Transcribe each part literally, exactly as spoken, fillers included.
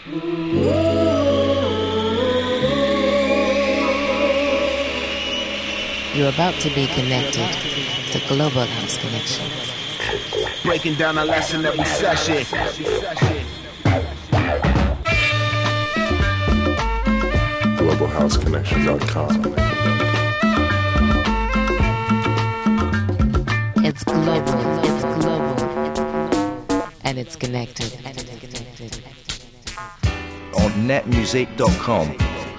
You're about to be connected to Global House Connection. Breaking down a lesson every session. global house connection dot com. It's global, it's global, and it's connected. On net music dot com.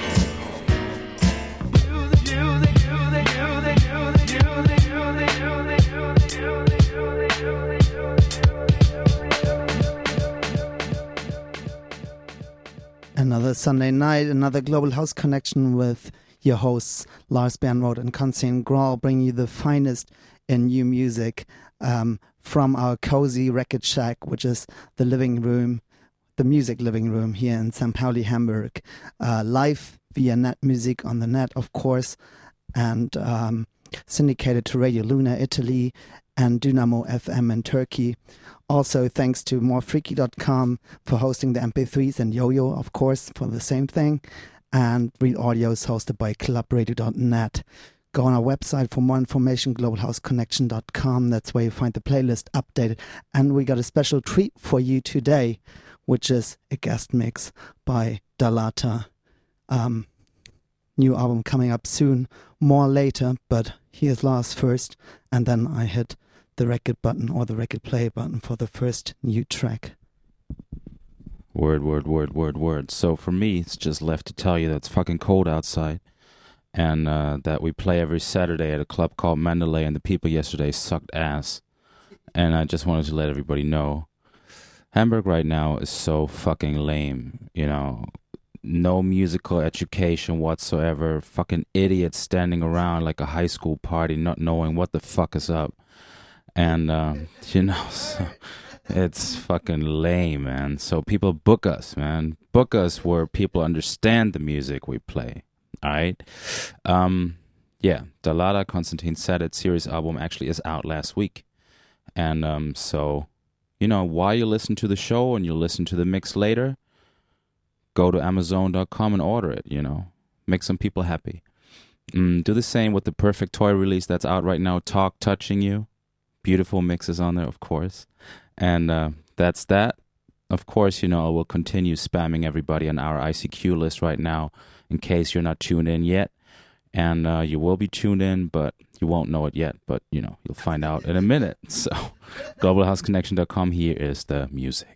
Another Sunday night, another Global House Connection with your hosts Lars Bernroth and Konstantin Grahl, bringing you the finest in new music um, from our cozy record shack, which is the living room, the music living room here in Saint Pauli, Hamburg. Uh, live via Net Music on the net, of course, and um, syndicated to Radio Luna, Italy, and Dynamo F M in Turkey. Also, thanks to more freaky dot com for hosting the M P threes, and Yo-Yo, of course, for the same thing. And Real Audio is hosted by club radio dot net. Go on our website for more information, global house connection dot com. That's where you find the playlist updated. And we got a special treat for you today, which is a guest mix by Dalata. Um, new album coming up soon, more later, but here's Lars first, and then I hit the record button or the record play button for the first new track. Word, word, word, word, word. So for me, it's just left to tell you that it's fucking cold outside, and uh, that we play every Saturday at a club called Mandalay, and the people yesterday sucked ass. And I just wanted to let everybody know, Hamburg right now is so fucking lame, you know. No musical education whatsoever. Fucking idiots standing around like a high school party, not knowing what the fuck is up. And, uh, you know, so it's fucking lame, man. So people book us, man. Book us where people understand the music we play, all right? Um, yeah, Dalata, Konstantin said it, series album actually is out last week. And um, so, you know, while you listen to the show and you listen to the mix later, go to amazon dot com and order it, you know. Make some people happy. Mm, do the same with the Perfect Toy release that's out right now, Talk Touching You. Beautiful mixes on there, of course. And uh, that's that. Of course, you know, I will continue spamming everybody on our I C Q list right now in case you're not tuned in yet. And uh, you will be tuned in, but you won't know it yet. But, you know, you'll find out in a minute. So, global house connection dot com, here is the music.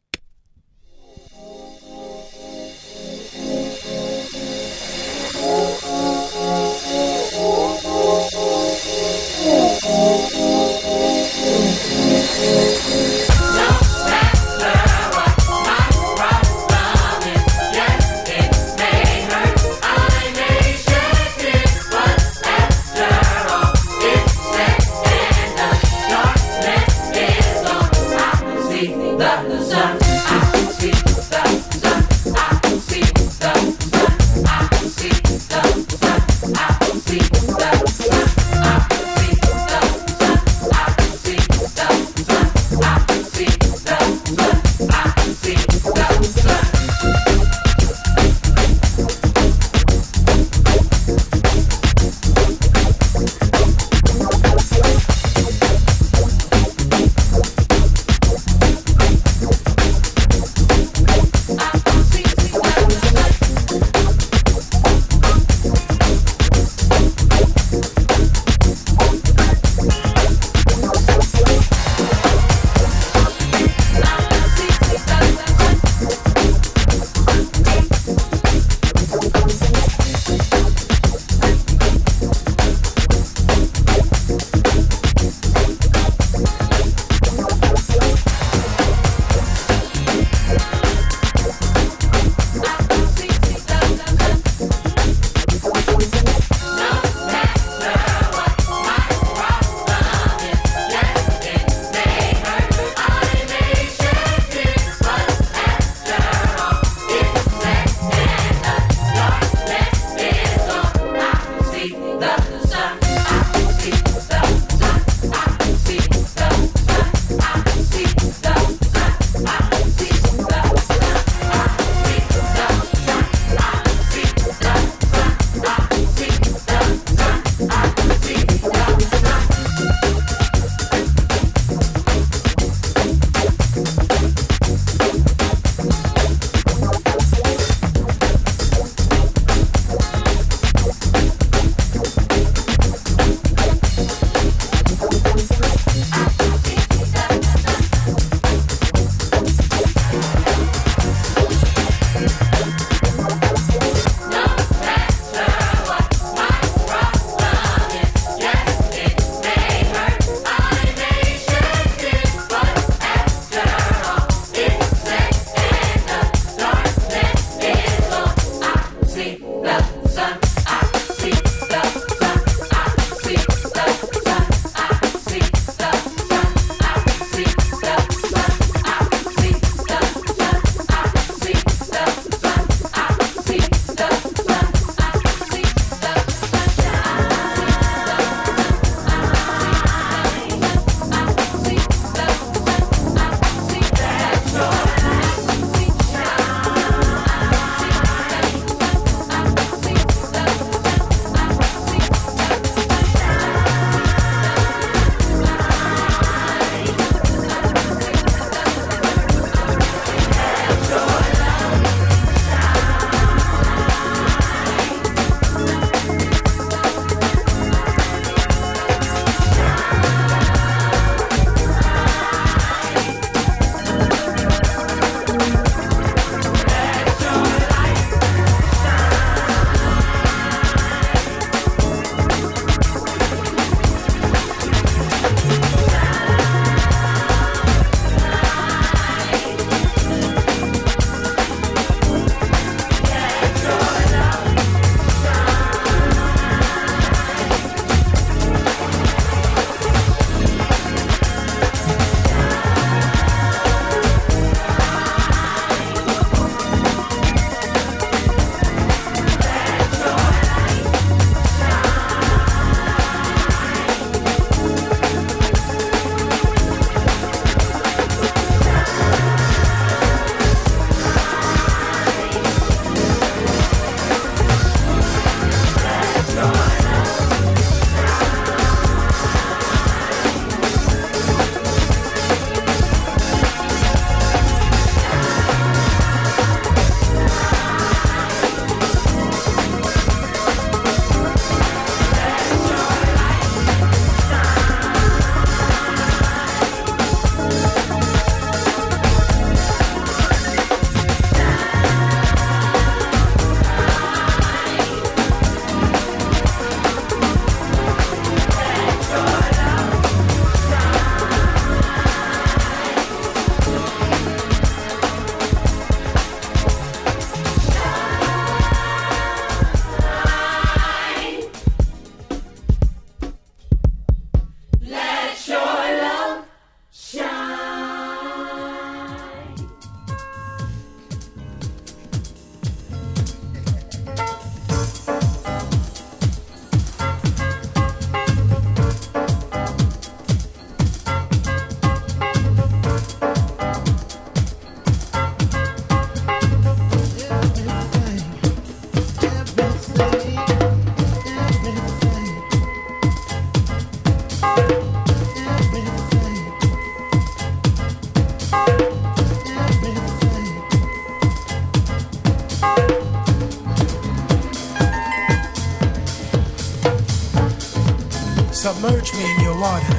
Submerge me in your water.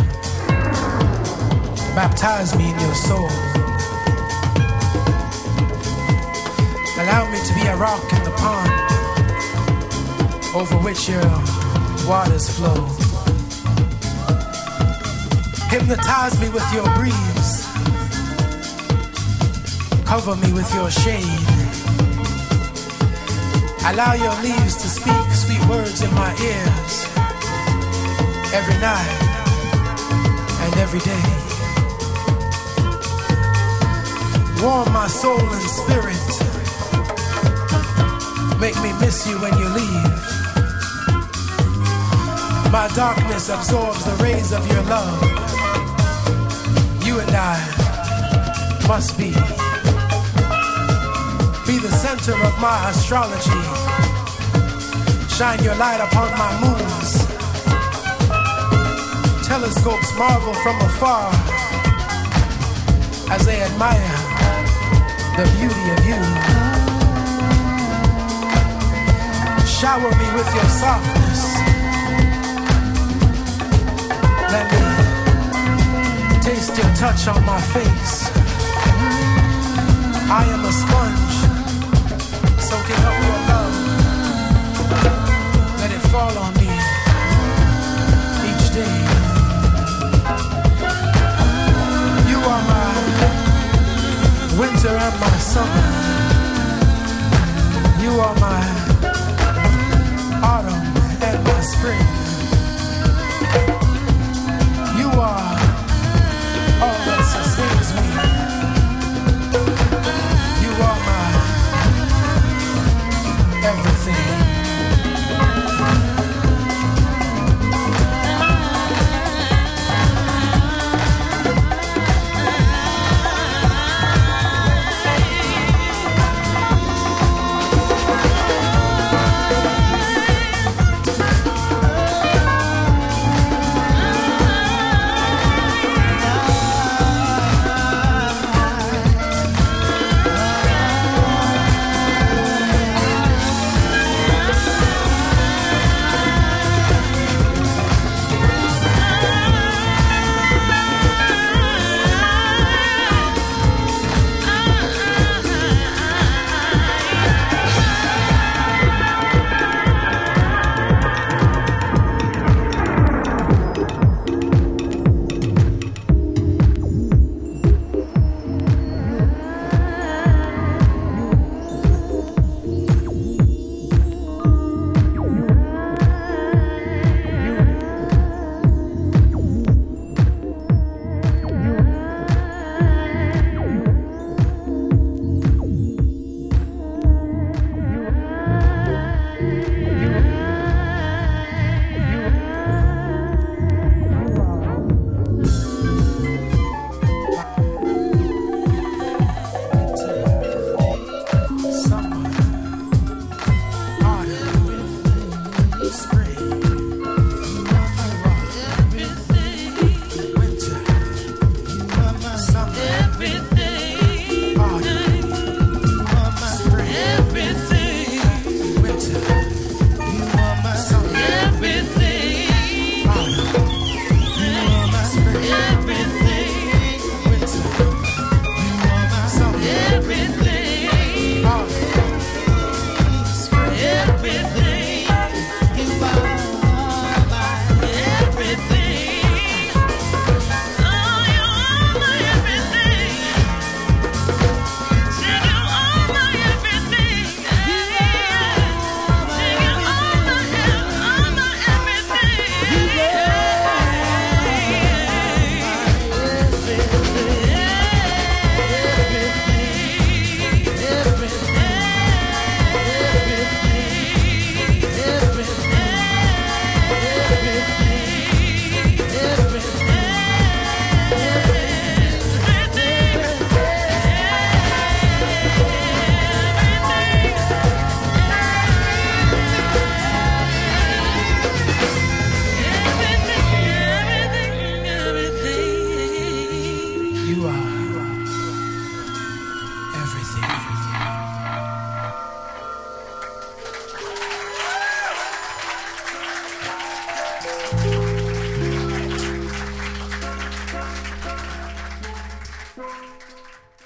Baptize me in your soul. Allow me to be a rock in the pond over which your waters flow. Hypnotize me with your breeze. Cover me with your shade. Allow your leaves to speak sweet words in my ears every night and every day. Warm my soul and spirit. Make me miss you when you leave. My darkness absorbs the rays of your love. You and I must be. Be the center of my astrology. Shine your light upon my moons. Telescopes marvel from afar as they admire the beauty of you. Shower me with your softness. Let me taste your touch on my face. I am a sponge, soaking up your love. Let it fall on me each day. You are my winter and my summer. You are my autumn and my spring. You are all that sustains me. You are my everything.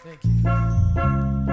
Thank you.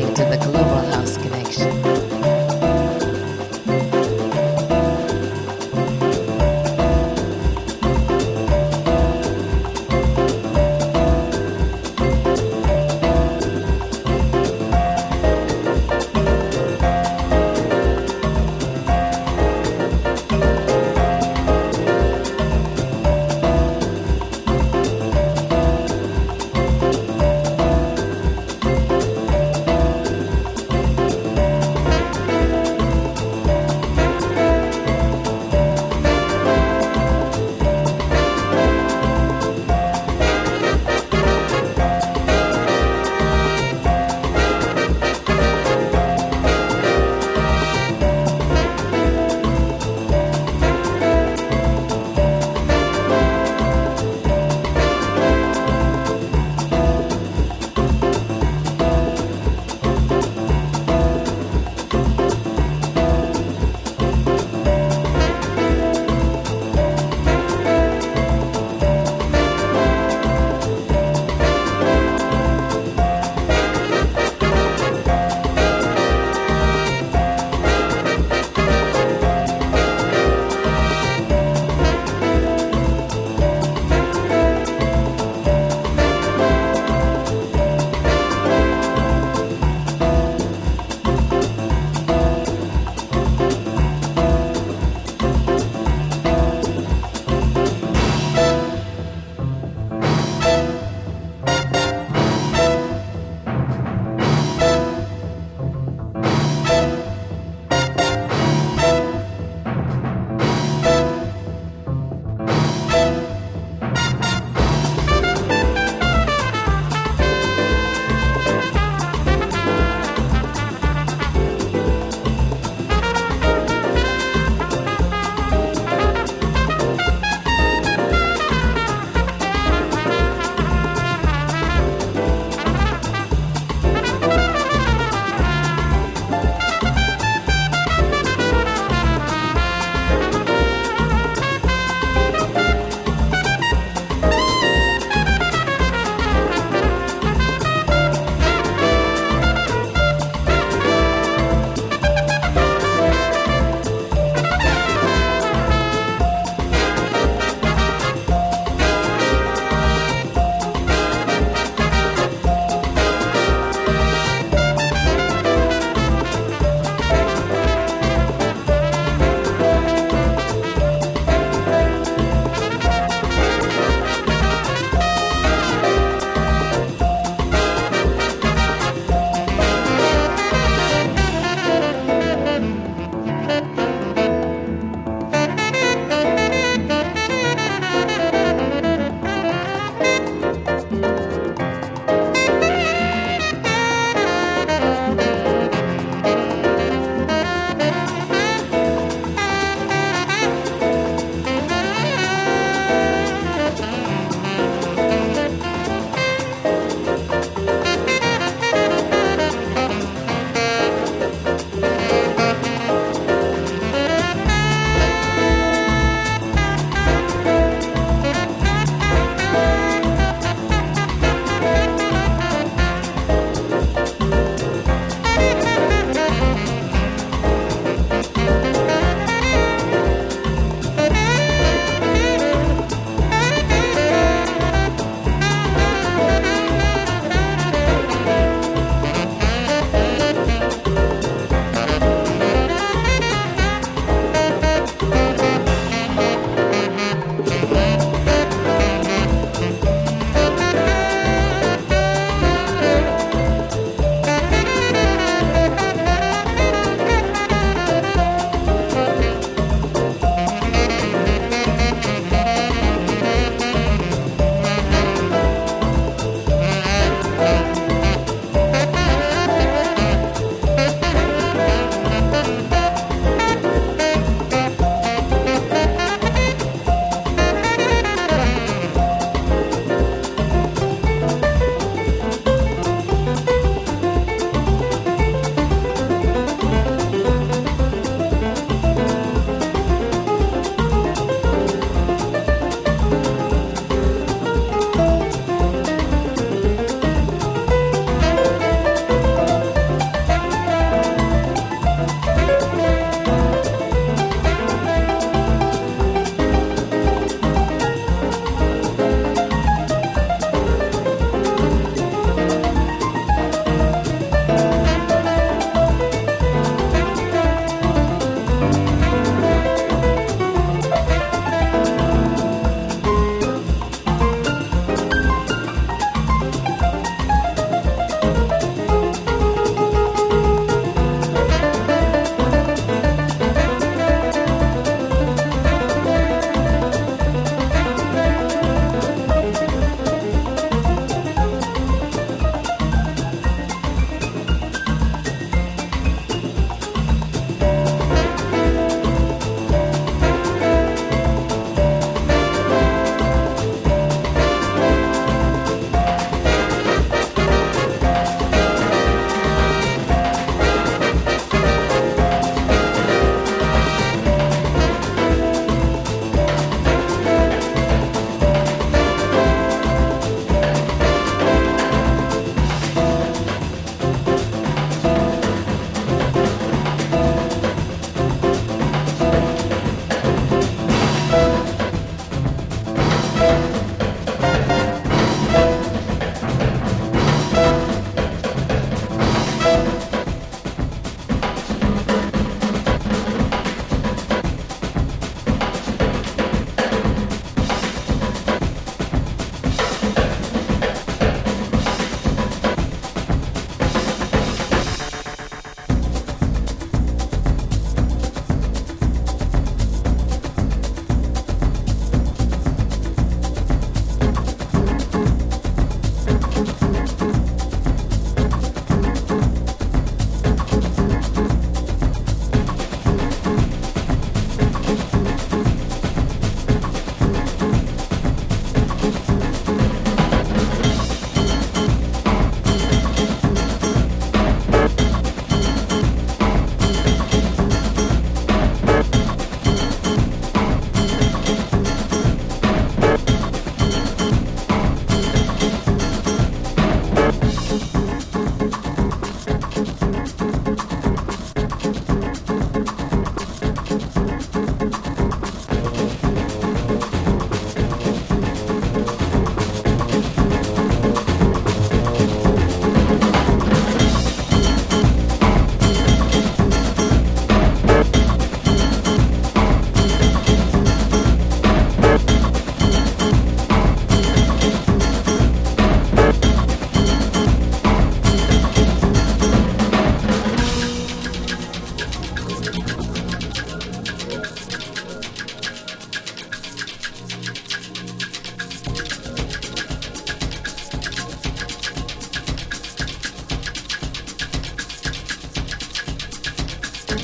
listening to the Global House Connection.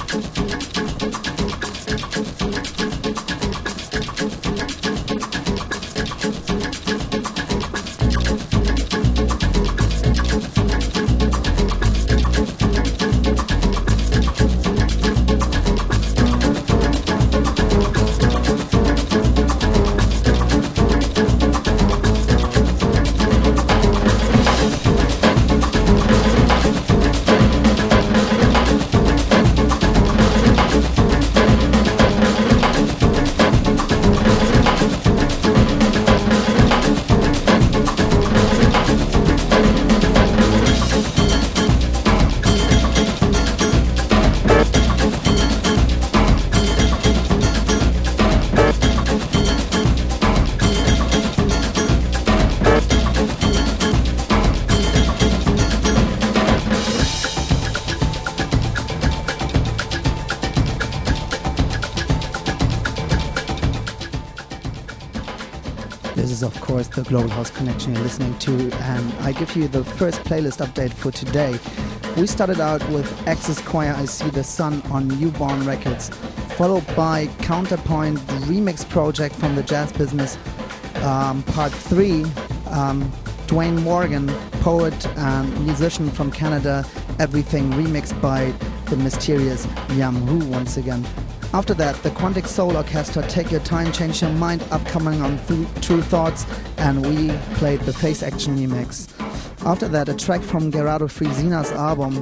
This is, of course, the Global House Connection you're listening to, and I give you the first playlist update for today. We started out with Access Choir, I See the Sun on Newborn Records, followed by Counterpoint Remix Project from the Jazz Business, um, Part three, um, Dwayne Morgan, poet and musician from Canada, Everything remixed by the mysterious Yam Hu once again. After that, the Quantic Soul Orchestra, Take Your Time, Change Your Mind, upcoming on th- True Thoughts, and we played the Face Action remix. After that, a track from Gerardo Frisina's album,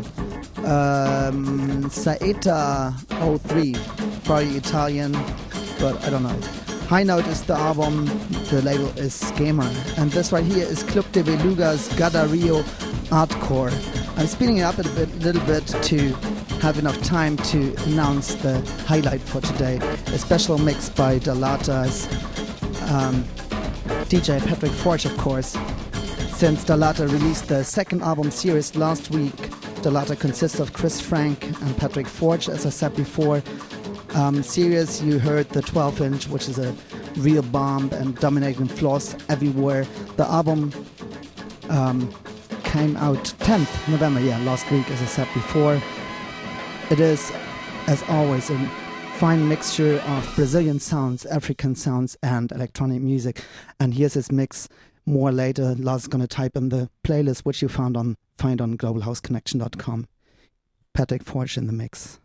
um, Saeta oh three, probably Italian, but I don't know. High Note is the album, the label is Schema, and this right here is Club de Beluga's Gada Rio Artcore. I'm speeding it up a bit, little bit to have enough time to announce the highlight for today. A special mix by Dalata's um, D J Patrick Forge, of course. Since Dalata released the second album series last week, Dalata consists of Chris Frank and Patrick Forge, as I said before. Um, series, you heard the twelve inch, which is a real bomb and dominating floors everywhere. The album um, came out tenth November, yeah, last week, as I said before. It is, as always, a fine mixture of Brazilian sounds, African sounds, and electronic music. And here's his mix more later. Lars gonna type in the playlist, which you found on find on global house connection dot com. Patrick Forge in the mix.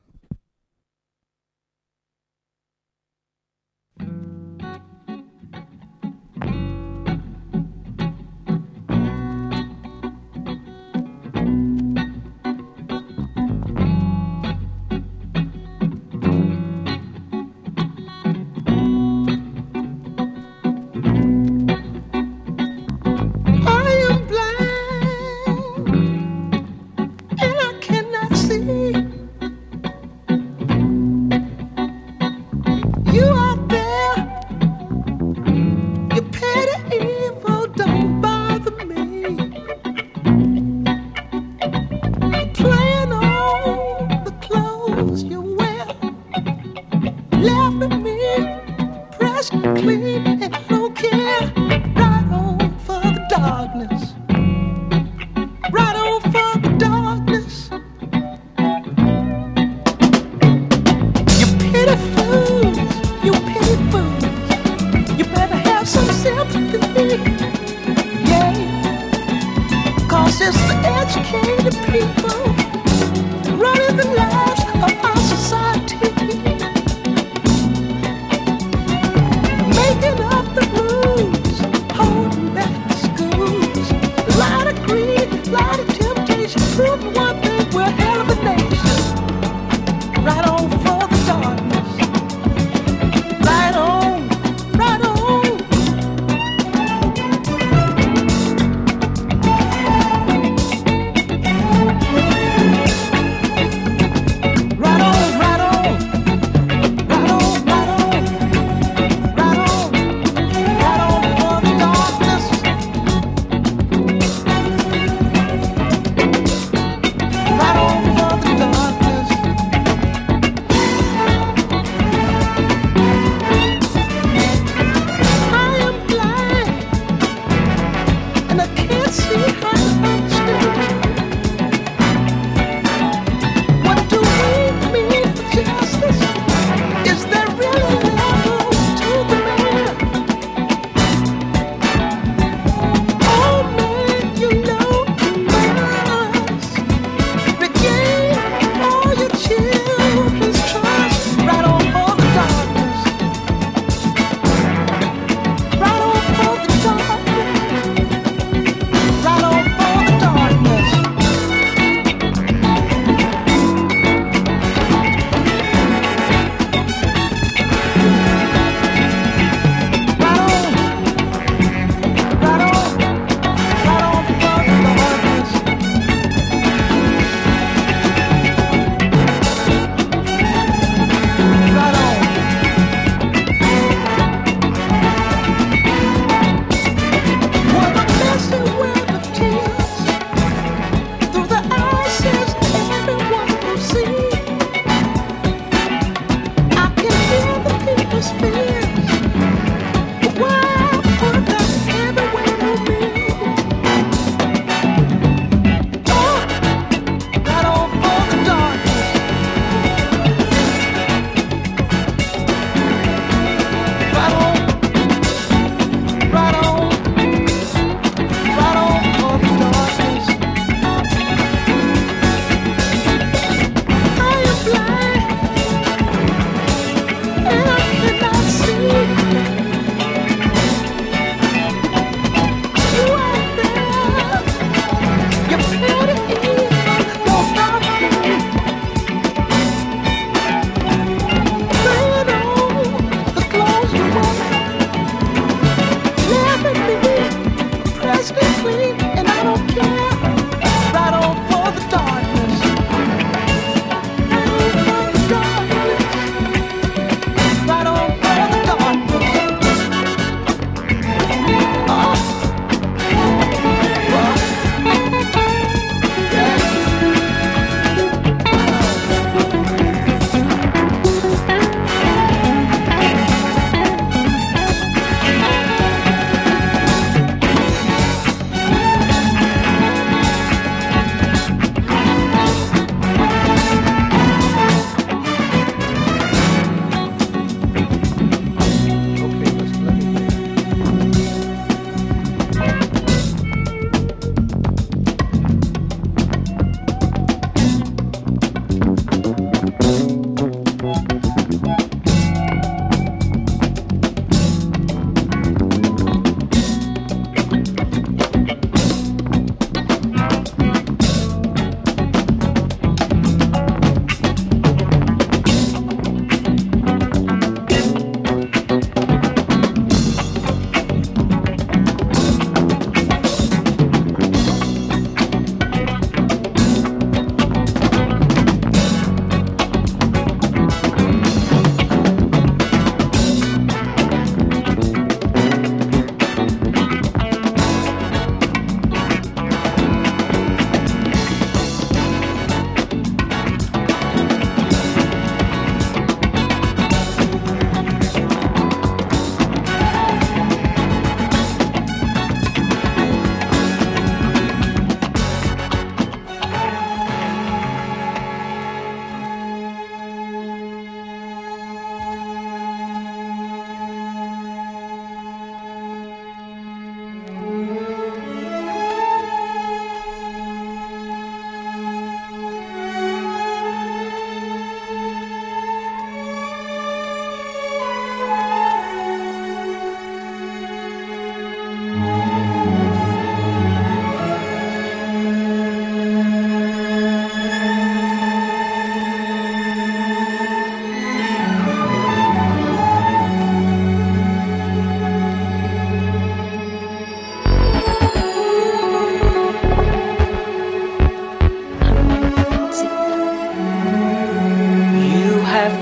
You out there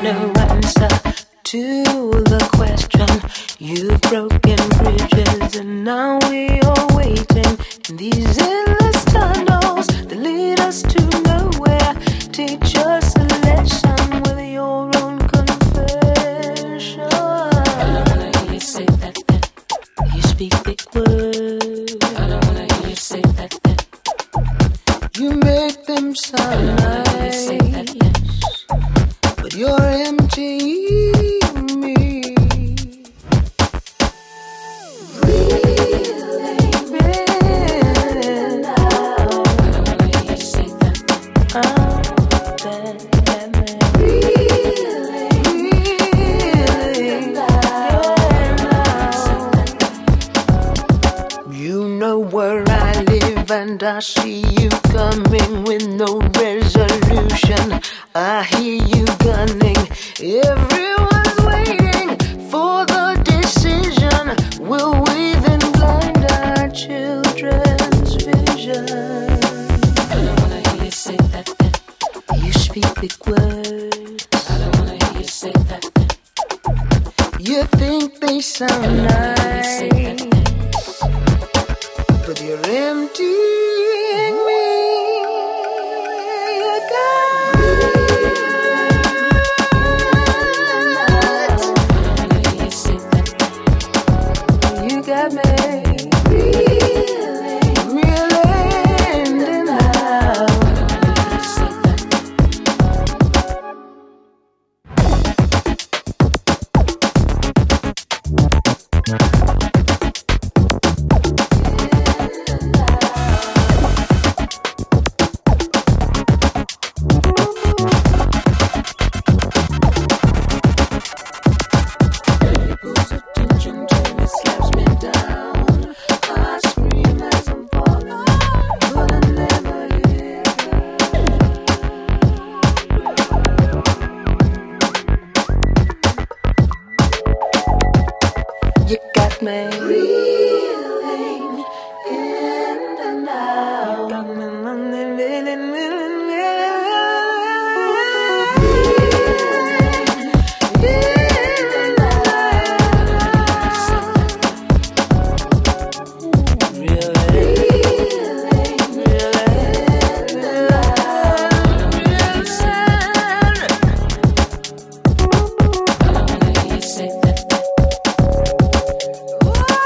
no answer to the question. You've broken bridges and now we are waiting in these endless tunnels that lead us to nowhere. Teach us a lesson with your own confession. I don't wanna hear you say that, that. You speak big words. I don't wanna hear you say that, that. You make them sound nice, but you're emptying me. And I see you coming with no resolution. I hear you gunning. Everyone's waiting for the decision. Will we then blind our children's vision? I don't wanna hear you say that, that. You speak big words. I don't wanna hear you say that, that. You think they sound nice, but you're emptying me. You got you got me reeling, reeling and out. Whoa!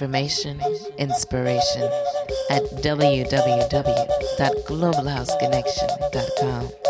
information, inspiration at w w w dot global house connection dot com.